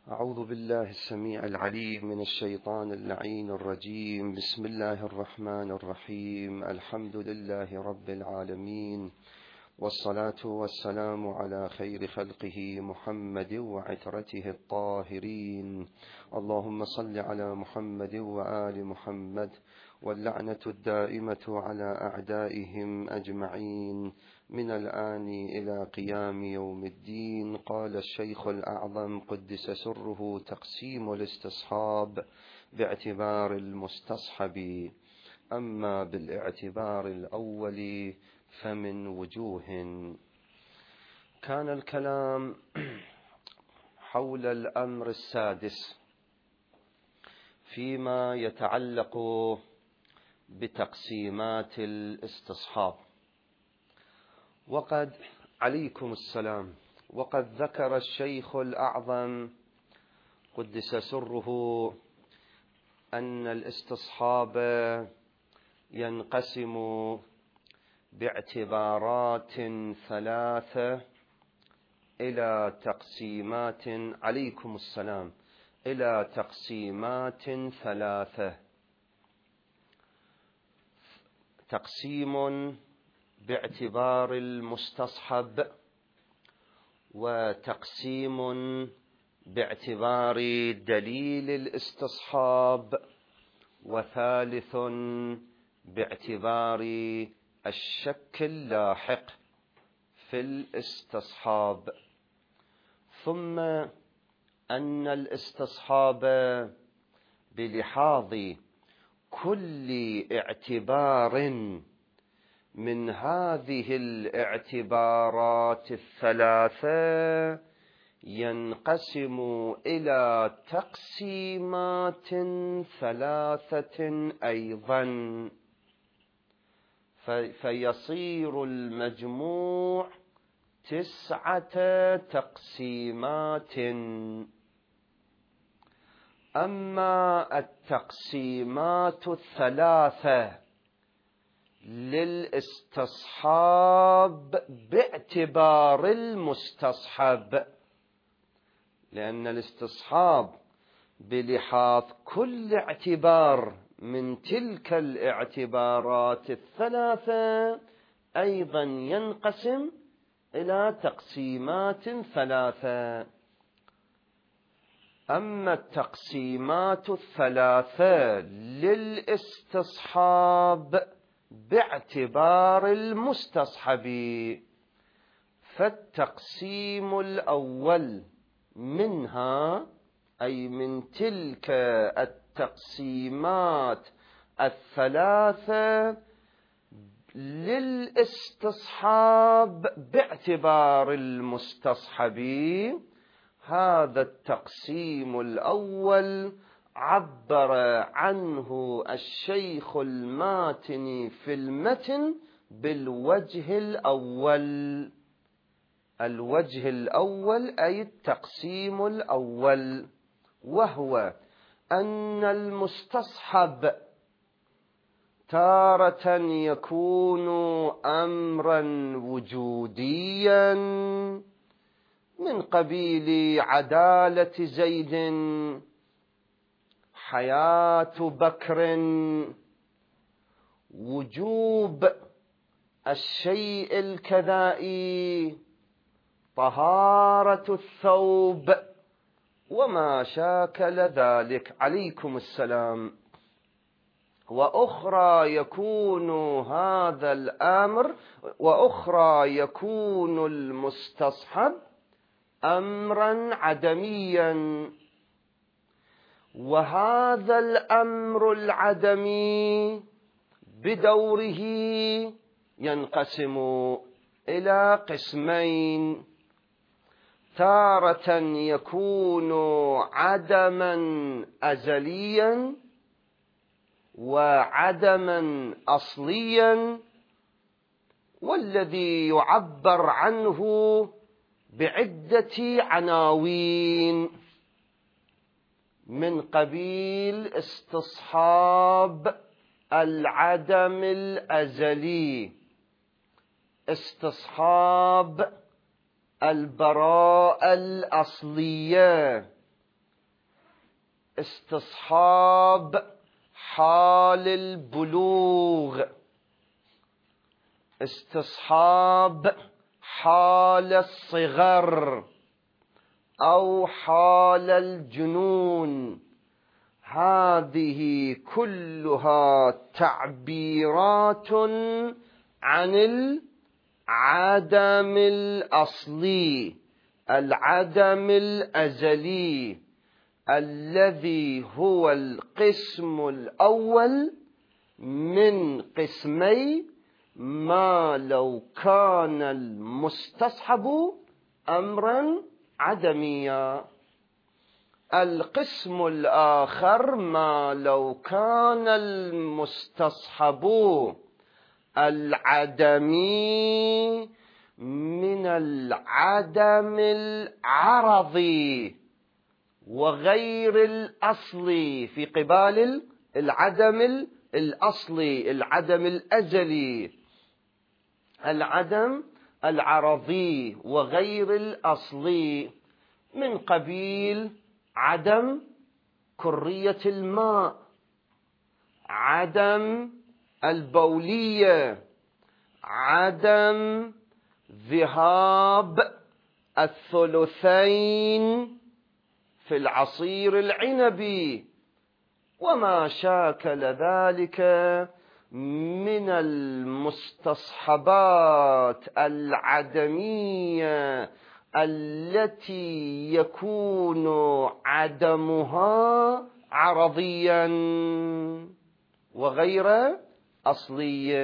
أعوذ بالله السميع العليم من الشيطان اللعين الرجيم. بسم الله الرحمن الرحيم. الحمد لله رب العالمين، والصلاة والسلام على خير خلقه محمد وعترته الطاهرين. اللهم صل على محمد وآل محمد، واللعنة الدائمة على أعدائهم أجمعين من الآن إلى قيام يوم الدين. قال الشيخ الأعظم قدس سره: تقسيم الاستصحاب باعتبار المستصحب. أما بالاعتبار الأول فمن وجوه. كان الكلام حول الأمر السادس فيما يتعلق بتقسيمات الاستصحاب، وقد عليكم السلام، وقد ذكر الشيخ الأعظم قدس سره أن الاستصحاب ينقسم باعتبارات ثلاثة إلى تقسيمات، عليكم السلام، إلى تقسيمات ثلاثة: تقسيم باعتبار المستصحب، وتقسيم باعتبار دليل الاستصحاب، وثالث باعتبار الشك اللاحق في الاستصحاب. ثم أن الاستصحاب بلحاظ كل اعتبار من هذه الاعتبارات الثلاثة ينقسم إلى تقسيمات ثلاثة أيضا، فيصير المجموع 9 تقسيمات. أما التقسيمات الثلاثة للاستصحاب باعتبار المستصحب، لأن الاستصحاب بلحاظ كل اعتبار من تلك الاعتبارات الثلاثة أيضا ينقسم إلى تقسيمات ثلاثة. أما التقسيمات الثلاثة للاستصحاب باعتبار المستصحب، فالتقسيم الأول منها، أي من تلك التقسيمات الثلاثة للاستصحاب باعتبار المستصحب، هذا التقسيم الأول عبر عنه الشيخ الماتني في المتن بالوجه الأول. الوجه الأول أي التقسيم الأول، وهو أن المستصحب تارة يكون أمرا وجوديا من قبيل عدالة زيد، حياة بكر، وجوب الشيء الكذائي، طهارة الثوب، وما شاكل ذلك، عليكم السلام. وأخرى يكون هذا الأمر، وأخرى يكون المستصحب أمرا عدميا، وهذا الأمر العدمي بدوره ينقسم إلى قسمين: تارة يكون عدما أزليا وعدما أصليا، والذي يعبر عنه بعدة عناوين من قبيل استصحاب العدم الأزلي، استصحاب البراءة الأصلية، استصحاب حال البلوغ، استصحاب حال الصغر أو حال الجنون، هذه كلها تعبيرات عن العدم الأصلي، العدم الأزلي، الذي هو القسم الأول من قسمي ما لو كان المستصحب أمرا عدميا. القسم الآخر ما لو كان المستصحب العدمي من العدم العرضي وغير الأصلي في قبال العدم الأصلي، العدم الأزلي، العدم العرضي وغير الأصلي، من قبيل عدم كرية الماء، عدم البولية، عدم ذهاب الثلثين في العصير العنبي، وما شاكل ذلك من المستصحبات العدمية التي يكون عدمها عرضيا وغير أصلي.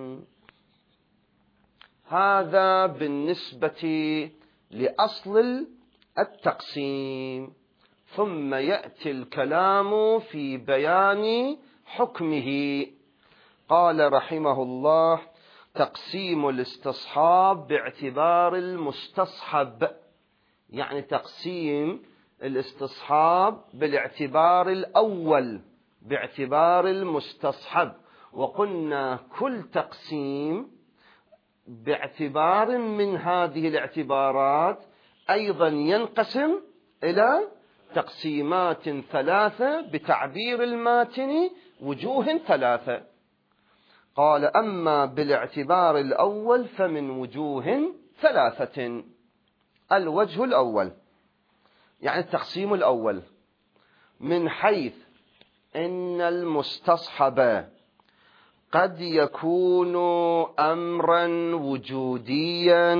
هذا بالنسبة لأصل التقسيم. ثم يأتي الكلام في بيان حكمه. قال رحمه الله: تقسيم الاستصحاب باعتبار المستصحب، يعني تقسيم الاستصحاب بالاعتبار الأول باعتبار المستصحب. وقلنا كل تقسيم باعتبار من هذه الاعتبارات أيضا ينقسم إلى تقسيمات ثلاثة بتعبير الماتن وجوه ثلاثة. قال: أما بالاعتبار الأول فمن وجوه ثلاثة. الوجه الأول يعني التقسيم الأول من حيث إن المستصحب قد يكون أمرا وجوديا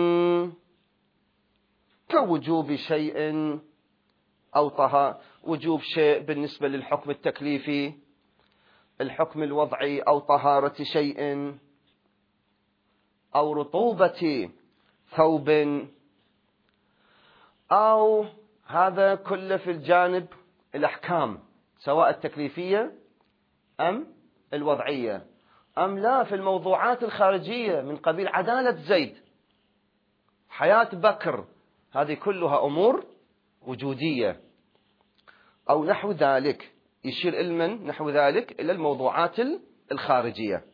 كوجوب شيء أو وجوب شيء بالنسبة للحكم التكليفي، الحكم الوضعي، أو طهارة شيء، أو رطوبة ثوب، أو هذا كله في الجانب الأحكام سواء التكليفية أم الوضعية، أم لا في الموضوعات الخارجية من قبيل عدالة زيد، حياة بكر، هذه كلها أمور وجودية أو نحو ذلك، يشير المن نحو ذلك إلى الموضوعات الخارجية.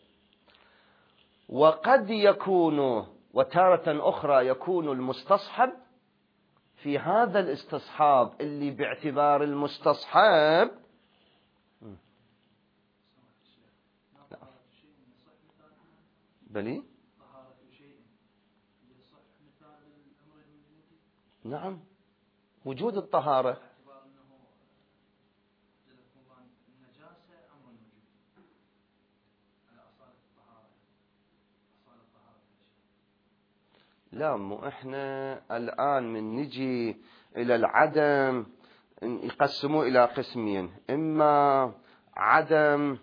وقد يكون وتارة أخرى يكون المستصحب في هذا الاستصحاب اللي باعتبار المستصحب بلي نعم وجود الطهارة لا، مو احنا الآن من نجي إلى العدم يقسموا إلى قسمين: إما عدم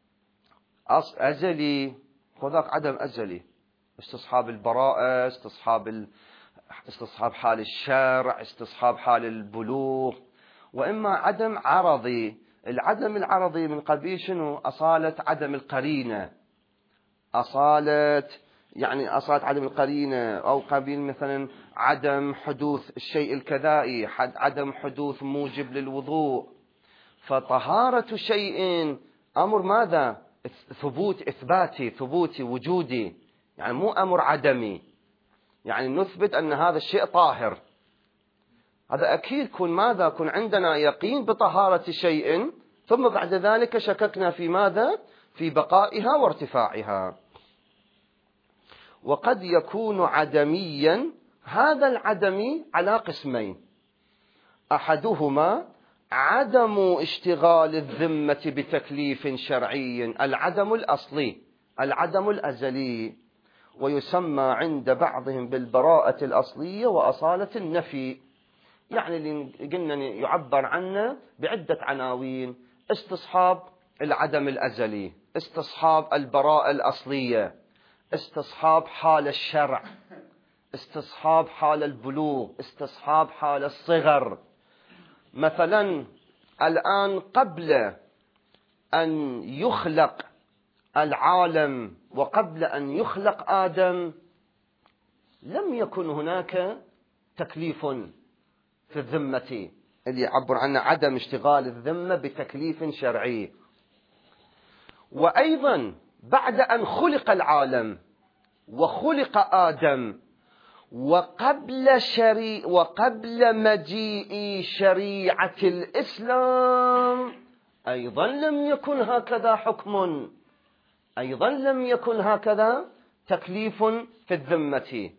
أزلي، وذاك عدم أزلي، استصحاب البراءة، استصحاب حال الشرع، استصحاب حال البلوغ، وإما عدم عرضي. العدم العرضي من قبيل شنو؟ أصالة عدم القرينة، أصالة عدم القرينة، أو قبيل مثلا عدم حدوث الشيء الكذائي، عدم حدوث موجب للوضوء. فطهارة شيء أمر ماذا؟ إثباتي ثبوتي وجودي، يعني مو أمر عدمي، يعني نثبت أن هذا الشيء طاهر. هذا أكيد كن ماذا؟ كن عندنا يقين بطهارة شيء ثم بعد ذلك شككنا في ماذا؟ في بقائها وارتفاعها. وقد يكون عدميا، هذا العدمي على قسمين: أحدهما عدم اشتغال الذمة بتكليف شرعي، العدم الأصلي، العدم الأزلي، ويسمى عند بعضهم بالبراءة الأصلية وأصالة النفي. يعني اللي قلنا يعبر عنه بعدة عناوين: استصحاب العدم الأزلي، استصحاب البراءة الأصلية، استصحاب حال الشرع، استصحاب حال البلوغ، استصحاب حال الصغر. مثلا الآن قبل أن يخلق العالم وقبل أن يخلق آدم لم يكن هناك تكليف في الذمة، اللي يعبر عنه عدم اشتغال الذمة بتكليف شرعي. وأيضا بعد أن خلق العالم وخلق آدم وقبل مجيء شريعة الإسلام أيضا لم يكن هكذا حكم، أيضا لم يكن هكذا تكليف في الذمة.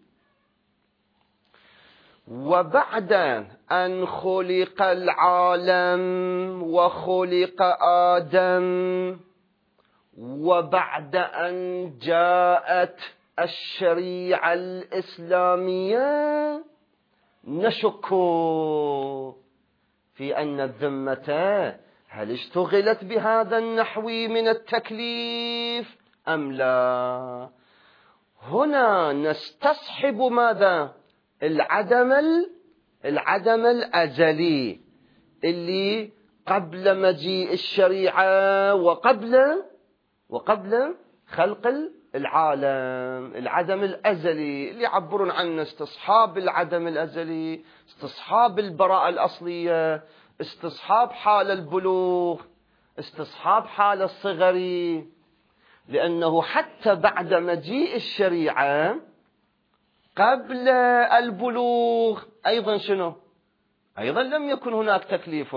وبعد أن خلق العالم وخلق آدم وبعد أن جاءت الشريعة الإسلامية نشك في أن الذمة هل اشتغلت بهذا النحو من التكليف أم لا. هنا نستصحب ماذا؟ العدم الأزلي اللي قبل مجيء الشريعة وقبل خلق العالم، العدم الأزلي اللي يعبرون عنه استصحاب العدم الأزلي، استصحاب البراءة الأصلية، استصحاب حال البلوغ، استصحاب حال الصغر. لأنه حتى بعد مجيء الشريعة قبل البلوغ أيضا شنو؟ أيضا لم يكن هناك تكليف.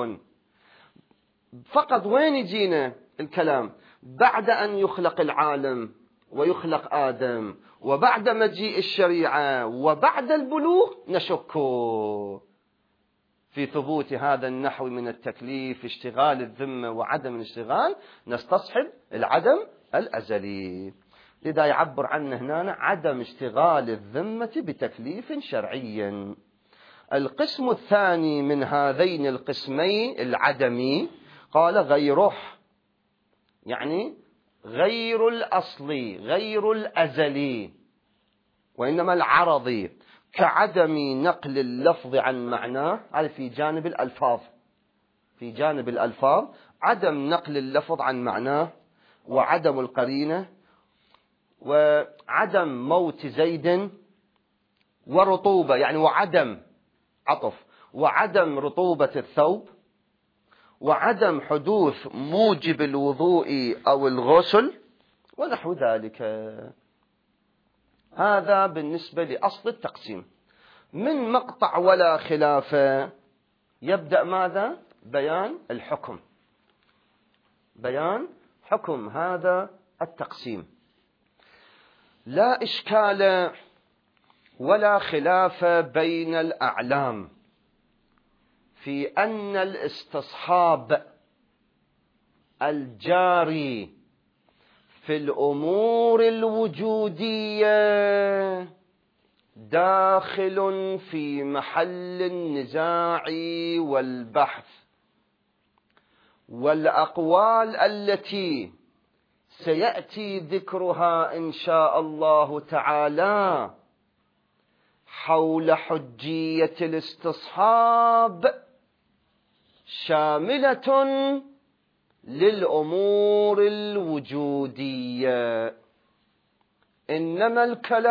فقط وين يجينا الكلام؟ بعد أن يخلق العالم ويخلق آدم وبعد مجيء الشريعة وبعد البلوغ نشك في ثبوت هذا النحو من التكليف، اشتغال الذمة وعدم الاشتغال، نستصحب العدم الأزلي. لذا يعبر عنه هنا عدم اشتغال الذمة بتكليف شرعي. القسم الثاني من هذين القسمين العدمي قال غيره، يعني غير الأصلي غير الأزلي وإنما العرضي، كعدم نقل اللفظ عن معناه. هذا في جانب الألفاظ، في جانب الألفاظ عدم نقل اللفظ عن معناه، وعدم القرينة، وعدم موت زيد، ورطوبة يعني وعدم عطف، وعدم رطوبة الثوب، وعدم حدوث موجب الوضوء أو الغسل ونحو ذلك. هذا بالنسبة لأصل التقسيم. من مقطع ولا خلاف يبدأ ماذا؟ بيان الحكم، بيان حكم هذا التقسيم. لا إشكال ولا خلاف بين الأعلام في أن الاستصحاب الجاري في الأمور الوجودية داخل في محل النزاع والبحث، والأقوال التي سيأتي ذكرها إن شاء الله تعالى حول حجية الاستصحاب شاملة للأمور الوجودية. إنما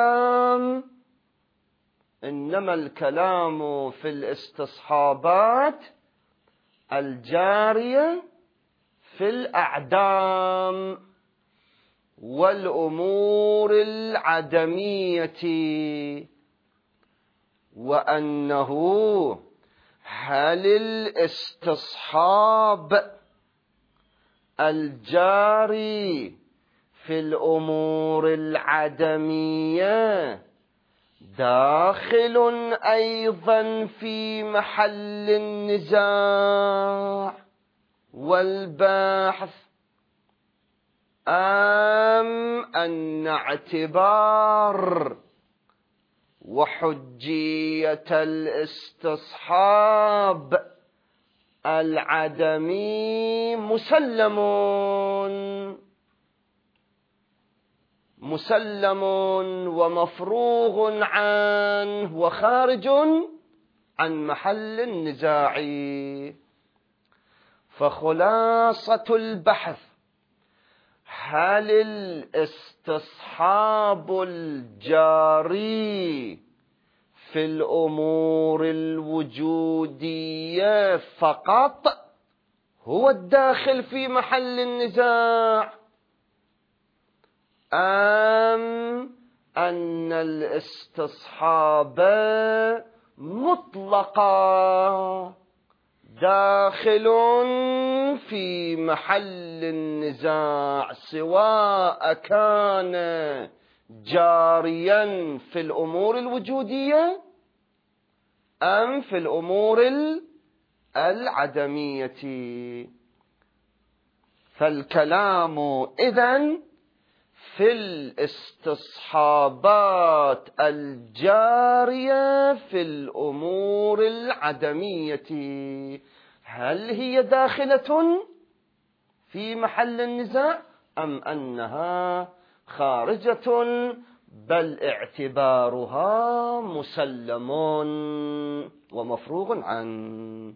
الكلام في الاستصحابات الجارية في الأعدام والأمور العدمية، وأنه هل الاستصحاب الجاري في الأمور العدمية داخل أيضا في محل النزاع والبحث، أم أن اعتبار وحجية الاستصحاب العدمي مسلم ومفروغ عنه وخارج عن محل النزاع؟ فخلاصة البحث: هل الاستصحاب الجاري في الأمور الوجودية فقط هو الداخل في محل النزاع، أم أن الاستصحاب مطلقا داخل في محل النزاع، سواء كان جاريا في الأمور الوجودية أم في الأمور العدمية؟ فالكلام إذن في الاستصحابات الجارية في الأمور العدمية، هل هي داخلة في محل النزاع أم أنها خارجة، بل اعتبارها مسلم ومفروغ عنه؟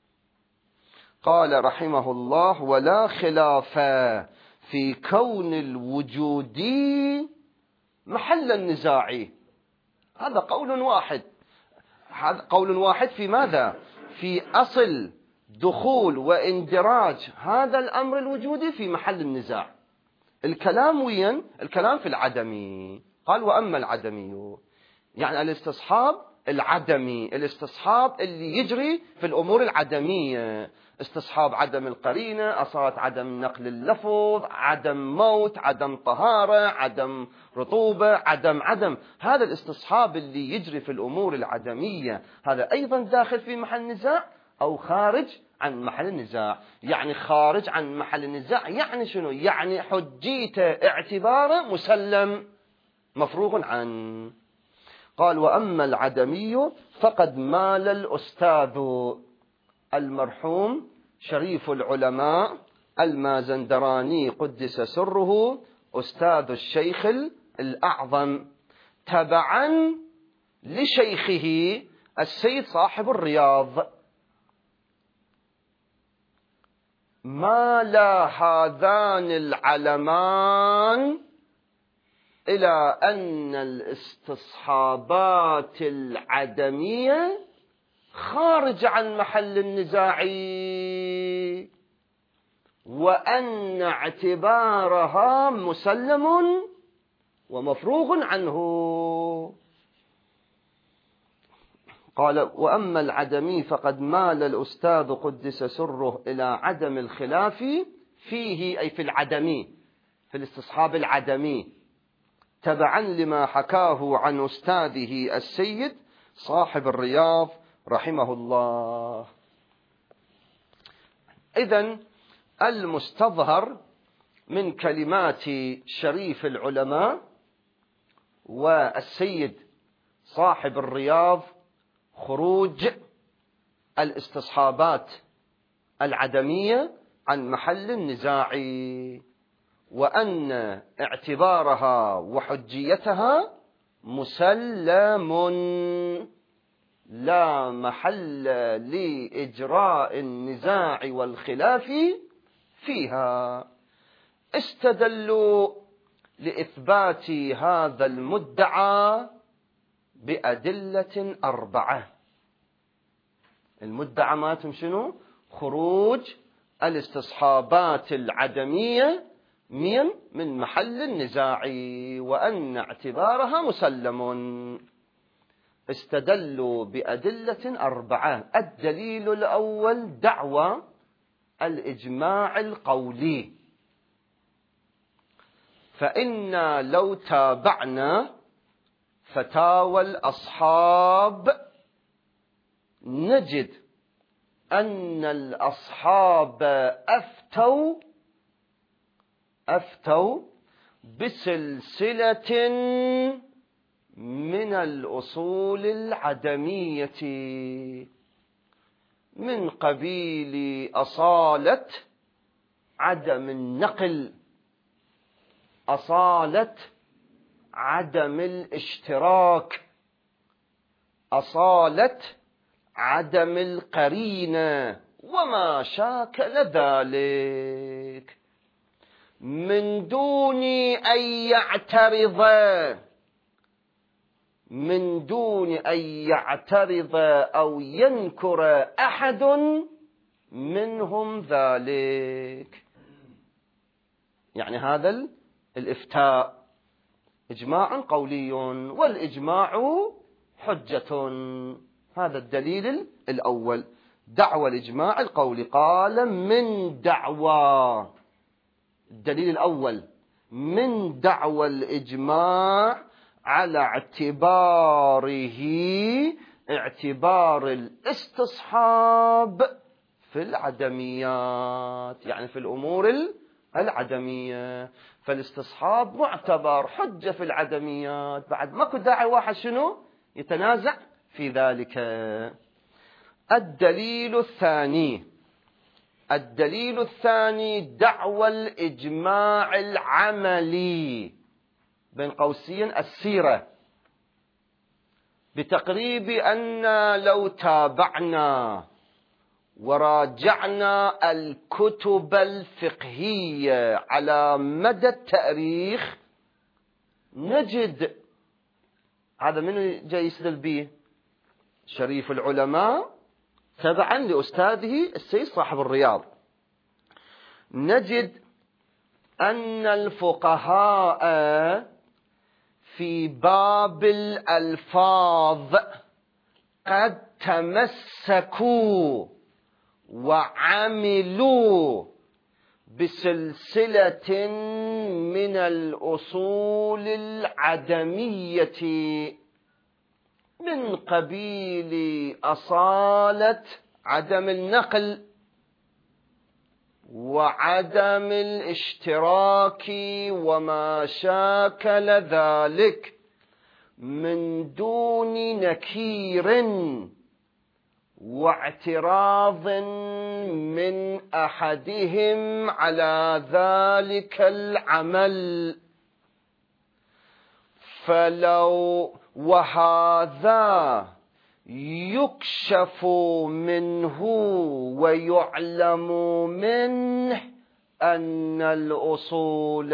قال رحمه الله: ولا خلاف في كون الوجودي محل النزاع. هذا قول واحد. هذا قول واحد في ماذا؟ في أصل دخول واندراج هذا الأمر الوجودي في محل النزاع. الكلام وين؟ الكلام في العدمي. قال: وأما العدمي، يعني الاستصحاب العدمي، الاستصحاب اللي يجري في الأمور العدمية، استصحاب عدم القرينة، أصالة عدم نقل اللفظ، عدم موت، عدم طهارة، عدم رطوبة، عدم هذا الاستصحاب اللي يجري في الأمور العدمية، هذا أيضا داخل في محل نزاع أو خارج عن محل النزاع؟ يعني خارج عن محل النزاع يعني شنو؟ يعني حجيته اعتباره مسلم مفروغ عنه. قال: وأما العدمي فقد مال الأستاذ المرحوم شريف العلماء المازندراني قدس سره أستاذ الشيخ الأعظم تبعا لشيخه السيد صاحب الرياض، مال هذان العلمان إلى أن الاستصحابات العدمية خارج عن محل النزاع، وأن اعتبارها مسلم ومفروغ عنه. قال: وأما العدمي فقد مال الأستاذ قدس سره إلى عدم الخلاف فيه، أي في العدمي، في الاستصحاب العدمي، تبعا لما حكاه عن أستاذه السيد صاحب الرياض رحمه الله. إذن المستظهر من كلمات شريف العلماء والسيد صاحب الرياض خروج الاستصحابات العدمية عن محل النزاع، وأن اعتبارها وحجيتها مسلم لا محل لإجراء النزاع والخلاف فيها. استدلوا لإثبات هذا المدعى بأدلة 4. المدعى ماتم شنو؟ خروج الاستصحابات العدمية من محل النزاع، وأن اعتبارها مسلم. استدلوا بأدلة 4. الدليل الأول دعوى الإجماع القولي، فإنا لو تابعنا فتاوى الأصحاب نجد أن الأصحاب أفتوا بسلسلة من الأصول العدمية من قبيل أصالة عدم النقل، أصالة عدم الاشتراك، أصالة عدم القرينة وما شاكل ذلك، من دون أن يعترض أو ينكر أحد منهم ذلك. يعني هذا الإفتاء إجماع قولي، والإجماع حجة. هذا الدليل الأول، دعوى الإجماع القولي. قال من دعوى، الدليل الأول من دعوى الإجماع على اعتبار الاستصحاب في العدميات، يعني في الأمور العدمية. فالاستصحاب معتبر حجة في العدميات، بعد ماكو داعي واحد شنو يتنازع في ذلك. الدليل الثاني دعوى الإجماع العملي، بين قوسين السيرة، بتقريب أن لو تابعنا وراجعنا الكتب الفقهية على مدى التاريخ نجد، هذا من جاي يستدل به شريف العلماء تبعا لأستاذه السيد صاحب الرياض، نجد أن الفقهاء في باب الألفاظ قد تمسكوا وعملوا بسلسلة من الأصول العدمية من قبيل أصالة عدم النقل وعدم الاشتراك وما شاكل ذلك، من دون نكير واعتراض من أحدهم على ذلك العمل. وهذا يكشف منه ويعلم منه أن الأصول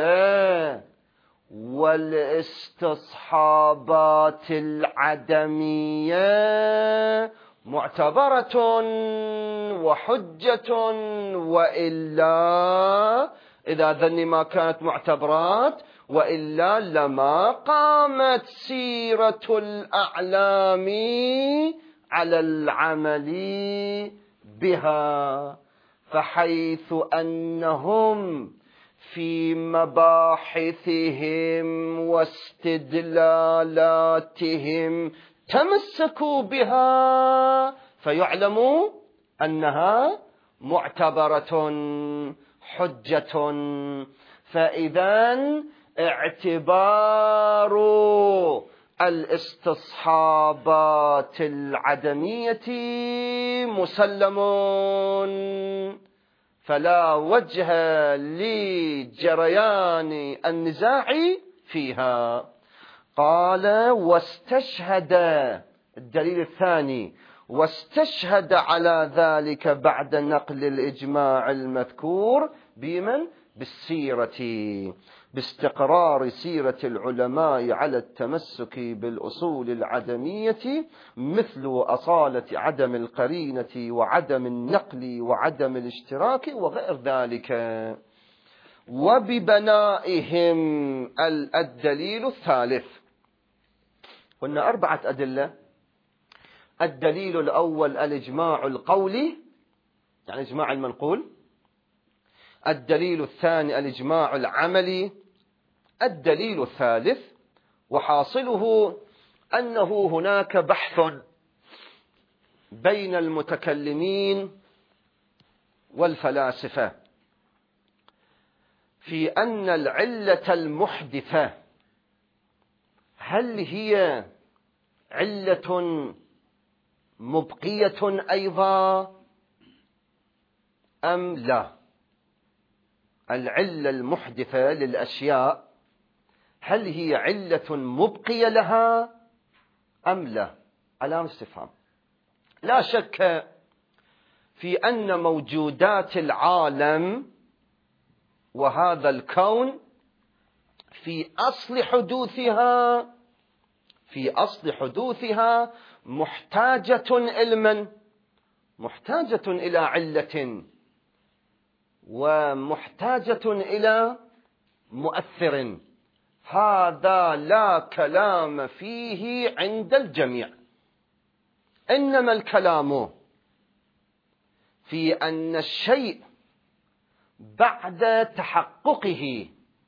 والاستصحابات العدمية معتبرة وحجة، وإلا إذا ذني ما كانت معتبرات وإلا لما قامت سيرة الأعلام على العمل بها. فحيث أنهم في مباحثهم واستدلالاتهم تمسكوا بها فيعلموا أنها معتبرة حجة. فإذا اعتبار الاستصحابات العدمية مسلم، فلا وجه لجريان النزاع فيها. قال واستشهد، الدليل الثاني، واستشهد على ذلك بعد نقل الإجماع المذكور بمن؟ بالسيرة، باستقرار سيرة العلماء على التمسك بالأصول العدمية، مثل أصالة عدم القرينة وعدم النقل وعدم الاشتراك وغير ذلك. وببنائهم الدليل الثالث، قلنا 4 أدلة الدليل الأول الإجماع القولي، يعني إجماع المنقول. الدليل الثاني الإجماع العملي. الدليل الثالث وحاصله أنه هناك بحث بين المتكلمين والفلاسفة في أن العلة المحدثة هل هي علة مبقية أيضا أم لا؟ العلة المحدثة للأشياء هل هي علة مبقية لها أم لا؟ علامة استفهام. لا شك في أن موجودات العالم وهذا الكون في أصل حدوثها محتاجة علما، محتاجة إلى علة، ومحتاجة إلى مؤثر. هذا لا كلام فيه عند الجميع، إنما الكلام في أن الشيء بعد تحققه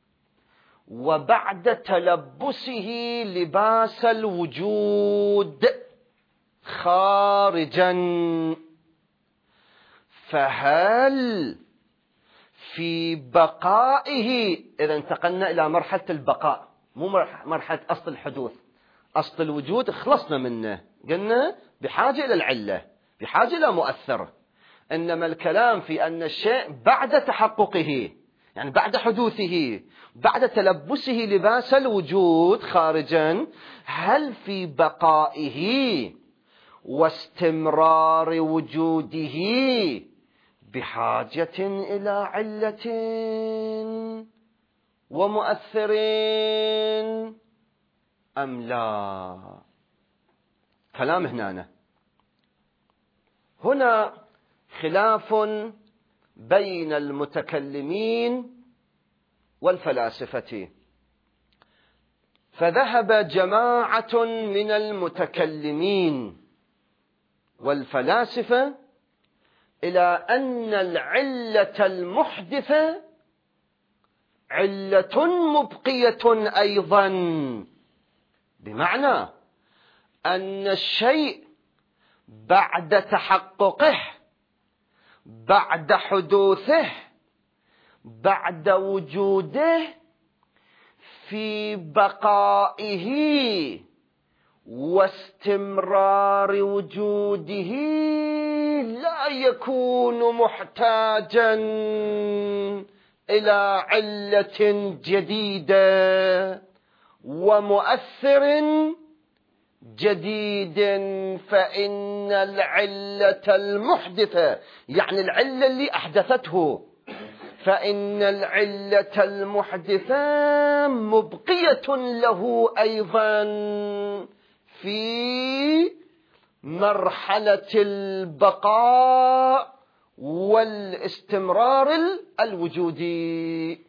وبعد تلبسه لباس الوجود خارجا، فهل في بقائه، إذا انتقلنا إلى مرحلة البقاء مو مرحلة أصل الحدوث، أصل الوجود خلصنا منه، قلنا بحاجة إلى العلة، بحاجة إلى مؤثر. إنما الكلام في أن الشيء بعد تحققه، يعني بعد حدوثه، بعد تلبسه لباس الوجود خارجا، هل في بقائه واستمرار وجوده بحاجة إلى علة ومؤثر أم لا؟ كلام هنا خلاف بين المتكلمين والفلاسفة. فذهب جماعة من المتكلمين والفلاسفة إلى أن العلة المحدثة علة مبقية أيضا، بمعنى أن الشيء بعد تحققه، بعد حدوثه، بعد وجوده، في بقائه واستمرار وجوده لا يكون محتاجا إلى علة جديدة ومؤثر جديد. فإن العلة المحدثة، يعني العلة اللي أحدثته، فإن العلة المحدثة مبقية له أيضا في مرحلة البقاء والاستمرار الوجودي.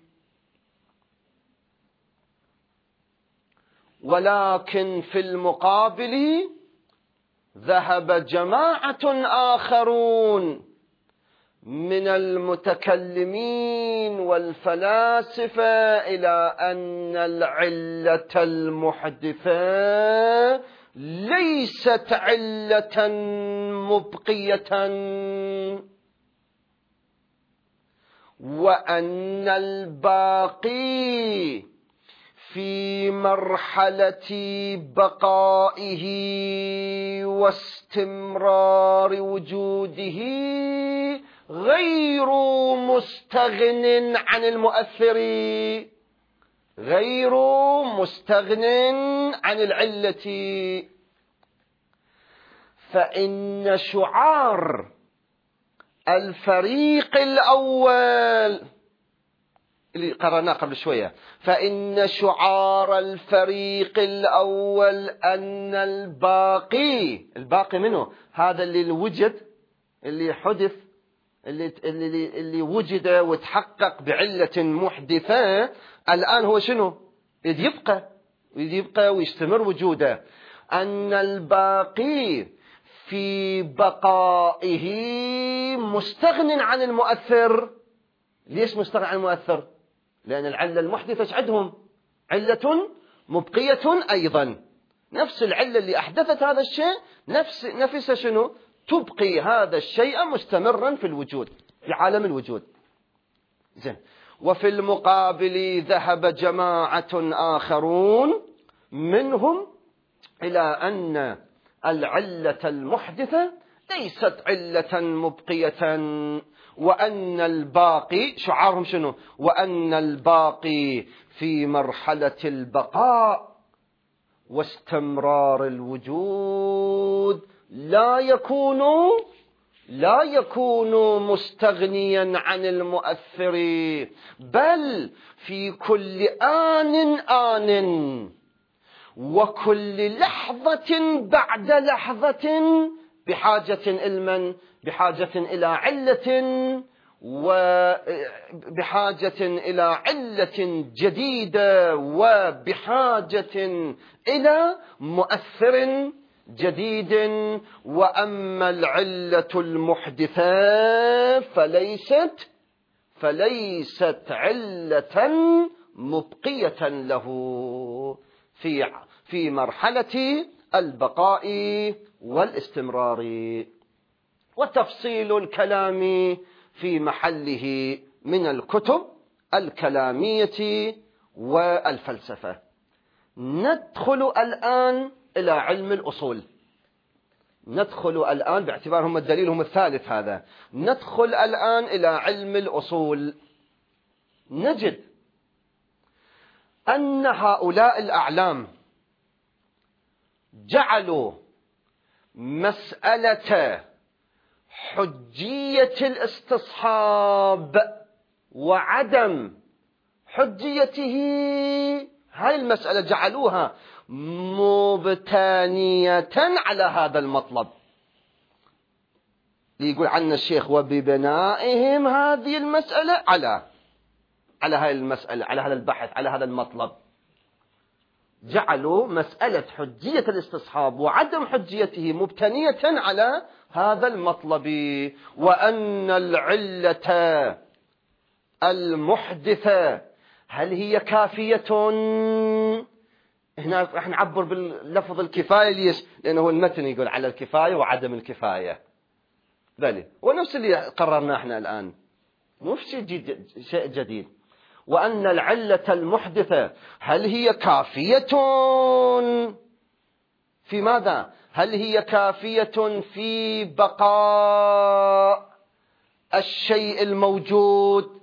ولكن في المقابل ذهب جماعة آخرون من المتكلمين والفلاسفة إلى أن العلة المحدثة ليست علة مبقية، وأن الباقي في مرحلة بقائه واستمرار وجوده غير مستغن عن المؤثر، غير مستغن عن العلة. فإن شعار الفريق الأول اللي قرأناه قبل شوية، فإن شعار الفريق الأول أن الباقي منه، هذا اللي وجد، اللي حدث، اللي وجد وتحقق بعلة محدثة، الآن هو شنو؟ يبقى ويستمر وجوده. أن الباقي في بقائه مستغن عن المؤثر. ليش مستغن عن المؤثر؟ لأن العلة المحدثة عندهم علة مبقية أيضا، نفس العلة اللي أحدثت هذا الشيء نفسها شنو؟ تبقي هذا الشيء مستمرا في الوجود، في عالم الوجود. زين. وفي المقابل ذهب جماعة آخرون منهم إلى أن العلة المحدثة ليست علة مبقية، وأن الباقي شعارهم شنو؟ وأن الباقي في مرحلة البقاء واستمرار الوجود لا يكون مستغنيا عن المؤثر، بل في كل آن وكل لحظة بعد لحظة بحاجة إلى علة، وبحاجة إلى علة جديدة، وبحاجة إلى مؤثر جديد. وأما العلة المحدثة فليست علة مبقية له في مرحلة البقاء والاستمرار. وتفصيل الكلام في محله من الكتب الكلامية والفلسفة. ندخل الآن إلى علم الأصول. ندخل الآن باعتبارهم الدليل الثالث هذا. ندخل الآن إلى علم الأصول. نجد أن هؤلاء الأعلام جعلوا مسألة حجية الاستصحاب وعدم حجيته، هاي المسألة جعلوها مبتنية على هذا المطلب. يقول عنا الشيخ وببنائهم هذه المسألة على هاي المسألة، على هذا البحث، على هذا المطلب. جعلوا مسألة حجية الاستصحاب وعدم حجيته مبتنية على هذا المطلب. وأن العلة المحدثة هل هي كافية؟ هنا راح نعبر باللفظ الكفاية. ليش؟ لأنه المتن يقول على الكفاية وعدم الكفاية. بلي ونفس اللي قررنا احنا الآن، مو شيء جديد. وأن العلة المحدثة هل هي كافية في ماذا؟ هل هي كافية في بقاء الشيء الموجود؟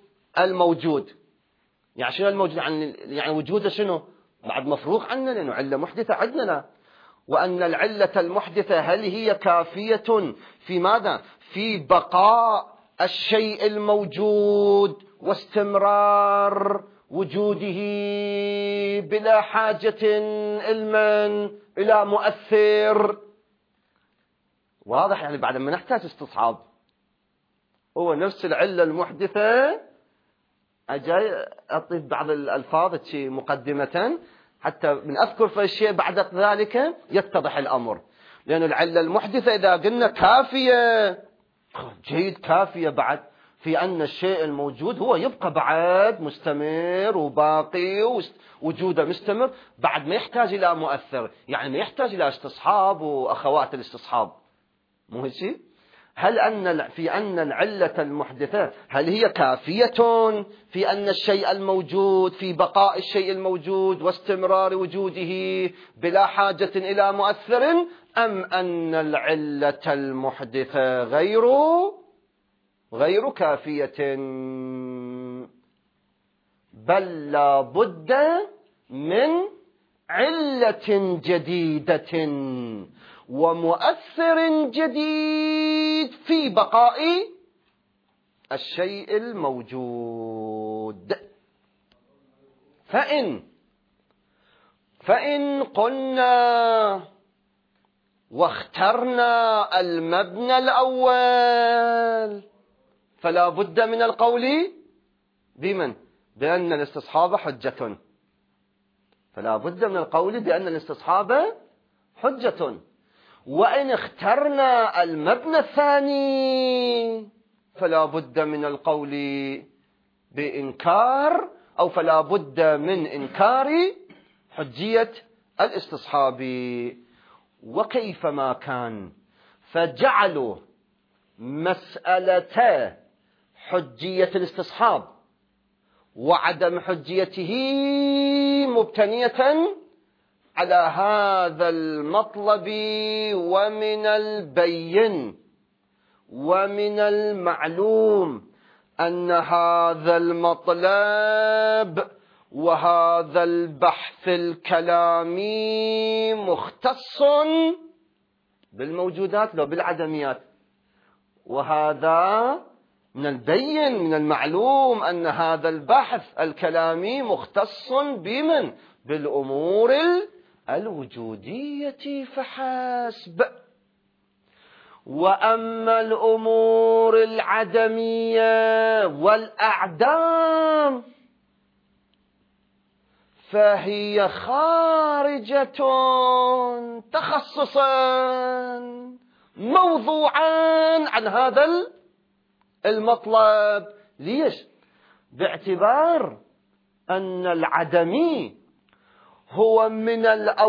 يعني شنو الموجود؟ يعني وجوده شنو؟ بعد مفروغ عنا، لأنه علة محدثة عندنا. وأن العلة المحدثة هل هي كافية في ماذا؟ في بقاء الشيء الموجود واستمرار وجوده بلا حاجة إلى مؤثر. واضح؟ يعني بعد ما نحتاج استصحاب. هو نفس العلة المحدثة. أجاي أضيف بعض الألفاظ مقدمة حتى من أذكر في الشيء بعد ذلك يتضح الأمر. لأن العلة المحدثة إذا قلنا كافية، جيد، كافية بعد في أن الشيء الموجود هو يبقى بعد مستمر وباقي وجوده مستمر، بعد ما يحتاج إلى مؤثر، يعني ما يحتاج إلى استصحاب وأخوات الاستصحاب. مو هيك؟ في أن العلة المحدثة هل هي كافية في أن الشيء الموجود، في بقاء الشيء الموجود واستمرار وجوده بلا حاجة إلى مؤثر، أم أن العلة المحدثة غير كافية، بل لا بد من علة جديدة ومؤثر جديد في بقاء الشيء الموجود. فإن قلنا واخترنا المبنى الأول فلا بد من القول بأن الاستصحاب حجة. فلا بد من القول بأن الاستصحاب حجة. وإن اخترنا المبنى الثاني فلا بد من القول بإنكار، أو فلا بد من إنكار حجية الاستصحاب. وكيفما كان فجعلوا مسألة حجية الاستصحاب وعدم حجيته مبتنية على هذا المطلب، ومن البين ومن المعلوم أن هذا المطلب وهذا البحث الكلامي مختص بالموجودات لا بالعدميات. وهذا من البين من المعلوم أن هذا البحث الكلامي مختص بمن؟ بالأمور الوجودية فحسب. وأما الأمور العدمية والأعدام فهي خارجة تخصصا موضوعا عن هذا المطلب. ليش؟ باعتبار أن العدمي هو من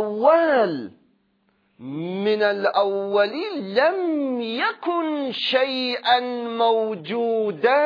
الأول لم يكن شيئا موجودا.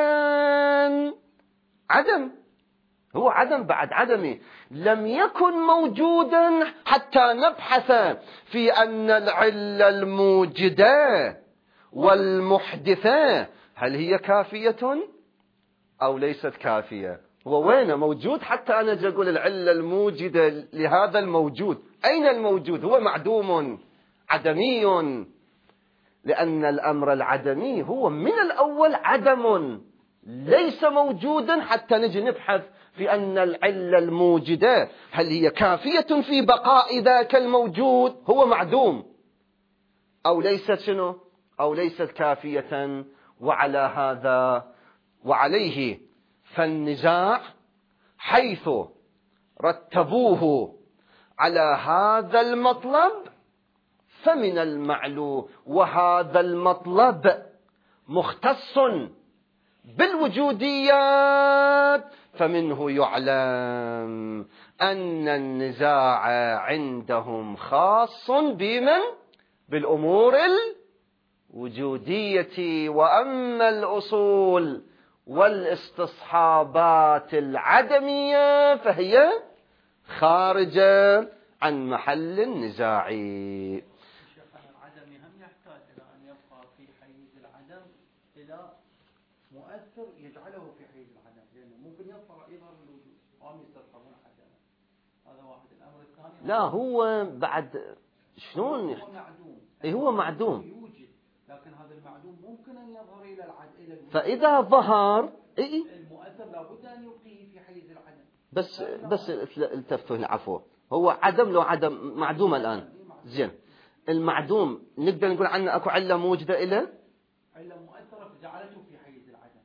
عدم، هو عدم بعد عدمي، لم يكن موجودا حتى نبحث في أن العلة الموجدة والمحدثة هل هي كافية أو ليست كافية. هو وين موجود حتى أنا أجي أقول العلة الموجدة لهذا الموجود؟ أين الموجود؟ هو معدوم عدمي، لأن الأمر العدمي هو من الأول عدم ليس موجودا حتى نجي نبحث في أن العلة الموجدة هل هي كافية في بقاء ذاك الموجود هو معدوم أو ليست شنو أو ليست كافية. وعلى هذا وعليه فالنزاع حيث رتبوه على هذا المطلب فمن المعلوم، وهذا المطلب مختص بالوجوديات، فمنه يعلم أن النزاع عندهم خاص بمن؟ بالأمور الوجودية. وأما الأصول والاستصحابات العدمية فهي خارجة عن محل النزاع. العدم هم يحتاج إلى أن يبقى في حيز العدم إلى مؤثر يجعله في حيز العدم، لأنه ممكن يظهر الوجود وهم يستصحبون عدمه. هذا واحد. الأمر الثاني لا هو بعد شلون هو معدوم. هو معدوم يوجد، لكن هذا المعدوم ممكن أن يظهر إلى الوجود. فإذا ظهر المؤثر لابد أن يبقيه في حيز العدم. بس التفتوا هنا، عفوا. هو عدم لو عدم معدوم الآن زين. المعدوم نقدر نقول عنه أكو علة موجودة إلى علة مؤثرة جعلته في حيز العدم.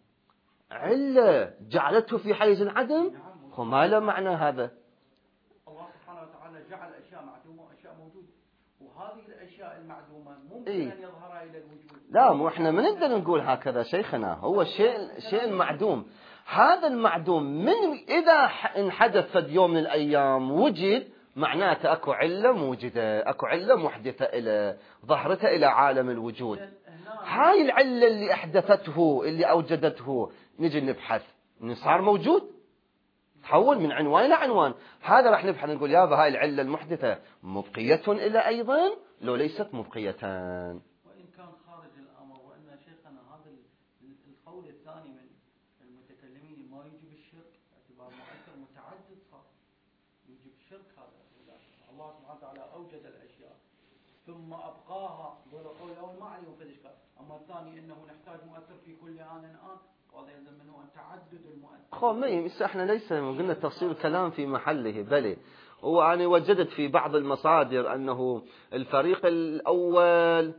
علة جعلته في حيز العدم. ما له معنى هذا. الله سبحانه وتعالى جعل أشياء معدومة وأشياء موجودة، وهذه الأشياء المعدومة ممكن أن يظهر إلى الوجود. لا مو إحنا ما نقدر نقول هكذا شيخنا. هو شيء معدوم. هذا المعدوم من إذا انحدث في يوم من الأيام وجد معناته أكو علة موجدة، أكو علة محدثة إلى ظهرتها إلى عالم الوجود. هاي العلة اللي أحدثته اللي أوجدته نجي نبحث صار موجود، تحول من عنوان إلى عنوان. هذا راح نبحث نقول يابا هاي العلة المحدثة مبقية إلى أيضا لو ليست مبقية. وإن كان خارج الأمر. وإن شيخنا هذا القول الثاني من المتكلمين ما يجب الشرك باعتبار مؤثر متعدد صار يجب الشرك. هذا الله سبحانه وتعالى أوجد الأشياء ثم أبقاها قول أول ما عليهم في الإشكال. أما الثاني إنه نحتاج مؤثر في كل آن وهذا يلزم منه أن تعدد المؤثر. احنا ليس قلنا تفصيل الكلام في محله، بل وأنا وجدت في بعض المصادر أنه الفريق الأول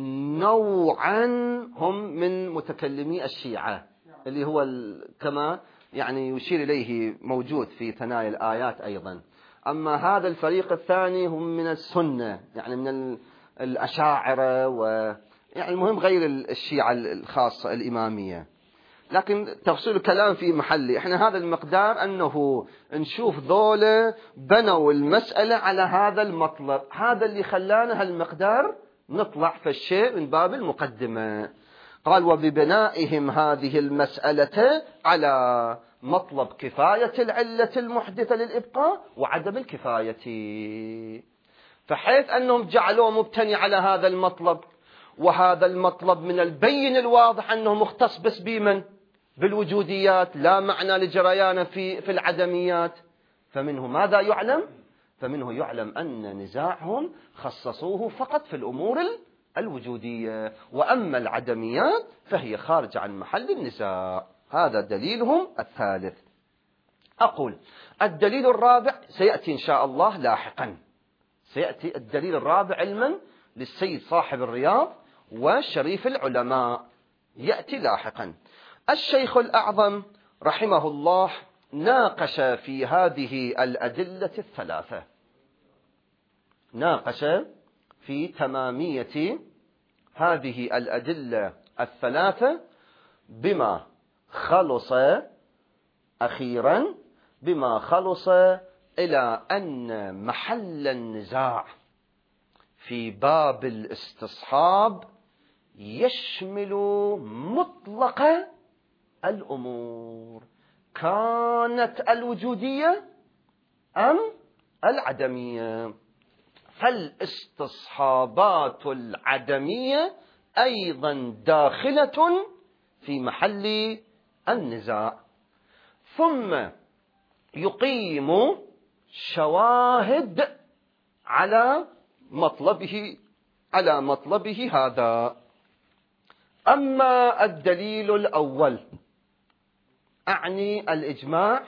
نوعا هم من متكلمي الشيعة اللي هو كما يعني يشير إليه موجود في ثنايا الآيات أيضا. أما هذا الفريق الثاني هم من السنة، يعني من الأشاعرة يعني المهم غير الشيعة الخاصة الإمامية. لكن تفصيل الكلام في محله. احنا هذا المقدار أنه نشوف ذولا بنوا المسألة على هذا المطلب، هذا اللي خلانا هالمقدار نطلع في الشيء من باب المقدمة. قال وببنائهم هذه المسألة على مطلب كفاية العلة المحدثة للإبقاء وعدم الكفاية، فحيث أنهم جعلوه مبتني على هذا المطلب، وهذا المطلب من البين الواضح أنه مختص بس بمن؟ بالوجوديات، لا معنى لجريانه في العدميات. فمنه ماذا يعلم؟ فمنه يعلم أن نزاعهم خصصوه فقط في الأمور الوجودية، وأما العدميات فهي خارج عن محل النزاع. هذا دليلهم الثالث. أقول الدليل الرابع سيأتي إن شاء الله لاحقا، سيأتي الدليل الرابع علما للسيد صاحب الرياض وشريف العلماء، يأتي لاحقا. الشيخ الأعظم رحمه الله ناقش في هذه الأدلة الثلاثة، ناقش في تمامية هذه الأدلة الثلاثة بما خلص أخيرا، بما خلص إلى أن محل النزاع في باب الاستصحاب يشمل مطلق الأمور، كانت الوجودية أم العدمية. فالاستصحابات العدمية أيضا داخلة في محل النزاع. ثم يقيم شواهد على مطلبه هذا. أما الدليل الأول أعني الإجماع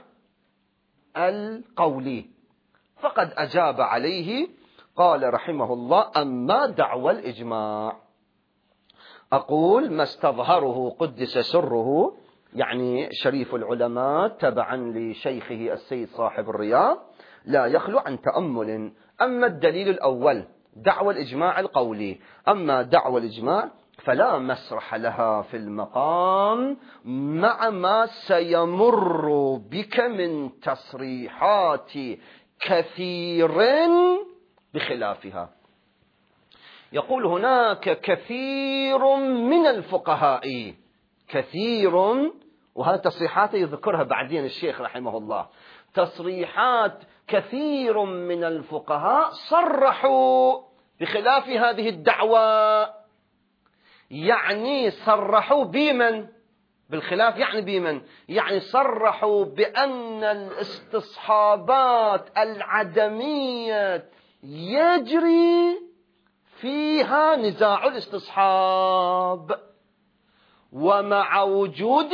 القولي فقد أجاب عليه، قال رحمه الله أما دعوى الإجماع، أقول ما استظهره قدس سره، يعني شريف العلماء تبعا لشيخه السيد صاحب الرياض، لا يخلو عن تأمل. أما الدليل الأول دعوى الإجماع القولي، أما دعوى الإجماع فلا مسرح لها في المقام مع ما سيمر بك من تصريحات كثير بخلافها. يقول هناك كثير من الفقهاء، كثير، وهذه تصريحات يذكرها بعدين الشيخ رحمه الله، تصريحات كثير من الفقهاء صرحوا بخلاف هذه الدعوة، يعني صرحوا بمن؟ بالخلاف يعني بمن؟ يعني صرحوا بأن الاستصحابات العدمية يجري فيها نزاع الاستصحاب، ومع وجود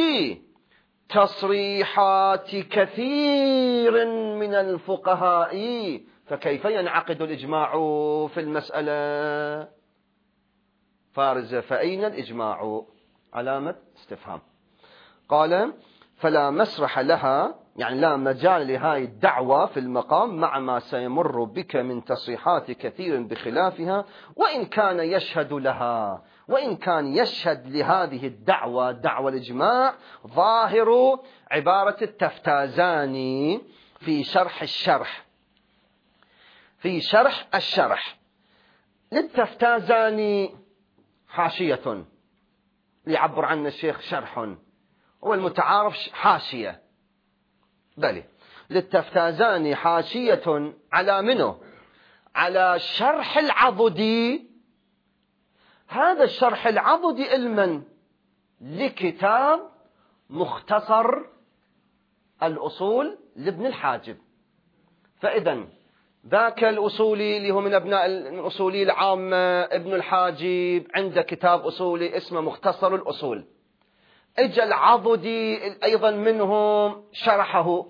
تصريحات كثير من الفقهاء فكيف ينعقد الإجماع في المسألة؟ فارزة فأين الإجماع؟ علامة استفهام. قال فلا مسرح لها، يعني لا مجال لهذه الدعوة في المقام مع ما سيمر بك من تصريحات كثير بخلافها، وإن كان يشهد لها، وإن كان يشهد لهذه الدعوة دعوة الإجماع ظاهر عبارة التفتازاني في شرح الشرح، في شرح الشرح للتفتازاني حاشية يعبر عنه الشيخ شرح، هو المتعارف حاشية، بلى للتفتازاني حاشية على منه؟ على شرح العضدي. هذا الشرح العضدي علما لكتاب مختصر الأصول لابن الحاجب. فإذا ذاك الأصولي اللي هو من أبناء الأصولي العامة ابن الحاجب عنده كتاب أصولي اسمه مختصر الأصول، اجى العضدي أيضا منهم شرحه،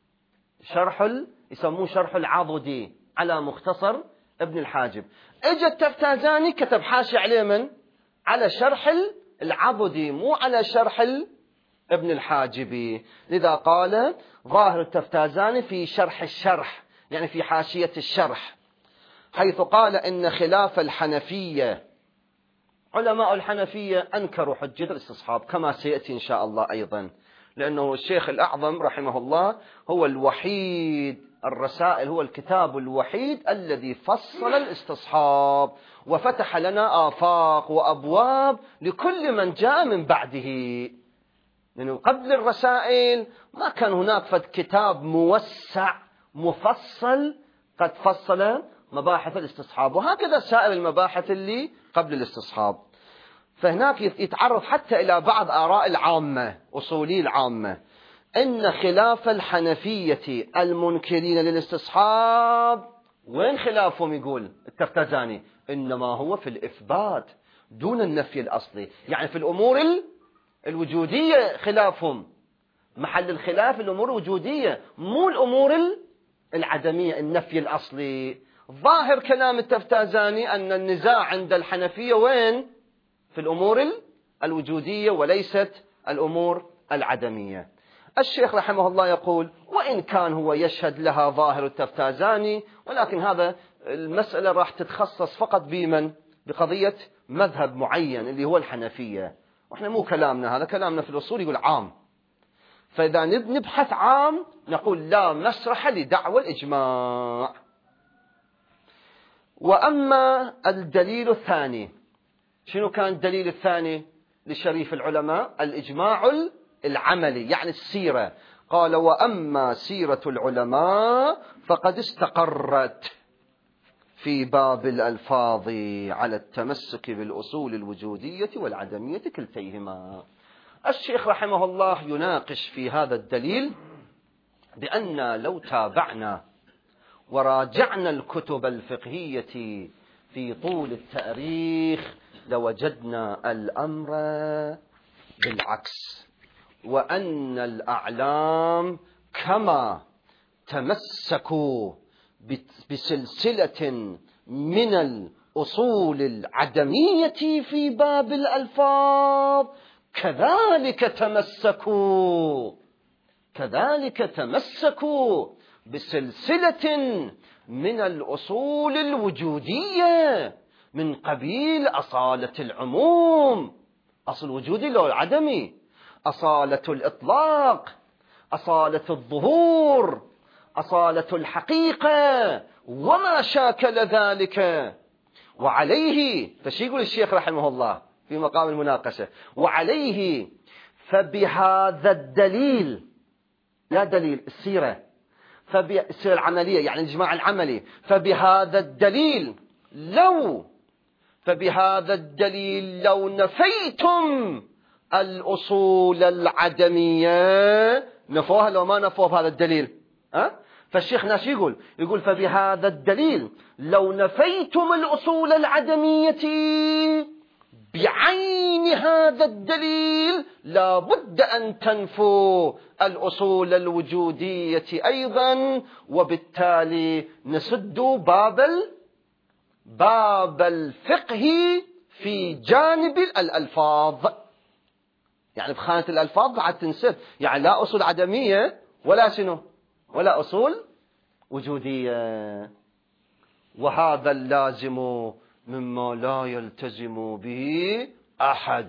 يسموه شرح العضدي على مختصر ابن الحاجب. اجى التفتازاني كتب حاشي عليه من؟ على شرح العضدي، مو على شرح ابن الحاجبي. لذا قال ظاهر التفتازاني في شرح الشرح، يعني في حاشية الشرح. حيث قال إن خلاف الحنفية، علماء الحنفية أنكروا حجة الاستصحاب كما سيأتي إن شاء الله أيضا، لأنه الشيخ الأعظم رحمه الله هو الوحيد، الرسائل هو الكتاب الوحيد الذي فصل الاستصحاب وفتح لنا آفاق وأبواب لكل من جاء من بعده. لأنه قبل الرسائل ما كان هناك كتاب موسع مفصل قد فصل مباحث الاستصحاب، وهكذا سائر المباحث اللي قبل الاستصحاب. فهناك يتعرض حتى إلى بعض آراء العامة، أصولي العامة، إن خلاف الحنفية المنكرين للاستصحاب، وين خلافهم؟ يقول التفتزاني إنما هو في الإثبات دون النفي الأصلي، يعني في الأمور الوجودية خلافهم، محل الخلاف الأمور الوجودية مو الأمور العدمية النفي الأصلي. ظاهر كلام التفتازاني أن النزاع عند الحنفية وين؟ في الأمور الوجودية وليست الأمور العدمية. الشيخ رحمه الله يقول وإن كان هو يشهد لها ظاهر التفتازاني، ولكن هذا المسألة راح تتخصص فقط بمن؟ بقضية مذهب معين اللي هو الحنفية، وإحنا مو كلامنا هذا، كلامنا في الأصول يقول عام. فإذا نبحث عام نقول لا مسرح لدعوى الإجماع. وأما الدليل الثاني، شنو كان الدليل الثاني لشريف العلماء؟ الإجماع العملي، يعني السيرة. قال وأما سيرة العلماء فقد استقرت في باب الألفاظ على التمسك بالأصول الوجودية والعدمية كلتيهما. الشيخ رحمه الله يناقش في هذا الدليل بأن لو تابعنا وراجعنا الكتب الفقهية في طول التاريخ لوجدنا الأمر بالعكس، وأن الأعلام كما تمسكوا بسلسلة من الأصول العدمية في باب الألفاظ كذلك تمسكوا بسلسلة من الأصول الوجودية من قبيل أصالة العموم، أصل وجودي لو العدمي، أصالة الإطلاق، أصالة الظهور، أصالة الحقيقة وما شاكل ذلك. وعليه فشي يقول الشيخ رحمه الله في مقام المناقشة، وعليه فبهذا الدليل، لا دليل السيرة، السيرة العملية يعني الإجماع العملي، فبهذا الدليل لو نفيتم الأصول العدمية، نفوها لو ما نفوها بهذا الدليل. فالشيخ ناس يقول فبهذا الدليل لو نفيتم الأصول العدمية بعين هذا الدليل لا بد أن تنفوا الأصول الوجودية أيضا، وبالتالي نسد باب الفقه في جانب الألفاظ، يعني بخانة الألفاظ بعد تنسد، يعني لا أصول عدمية ولا شنو ولا أصول وجودية. وهذا اللازم مما لا يلتزم به أحد.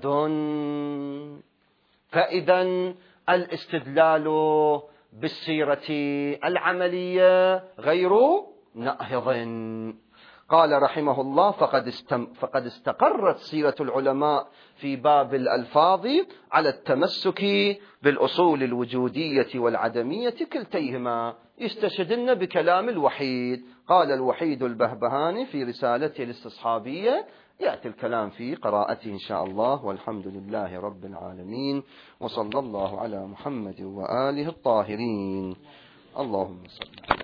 فإذا الاستدلال بالسيرة العملية غير ناهض. قال رحمه الله فقد استقرت سيرة العلماء في باب الألفاظ على التمسك بالأصول الوجودية والعدمية كلتيهما، يستشهدن بكلام الوحيد. قال الوحيد البهبهاني في رسالته الاستصحابية، يأتي الكلام في قراءته إن شاء الله. والحمد لله رب العالمين، وصلى الله على محمد وآله الطاهرين. اللهم صل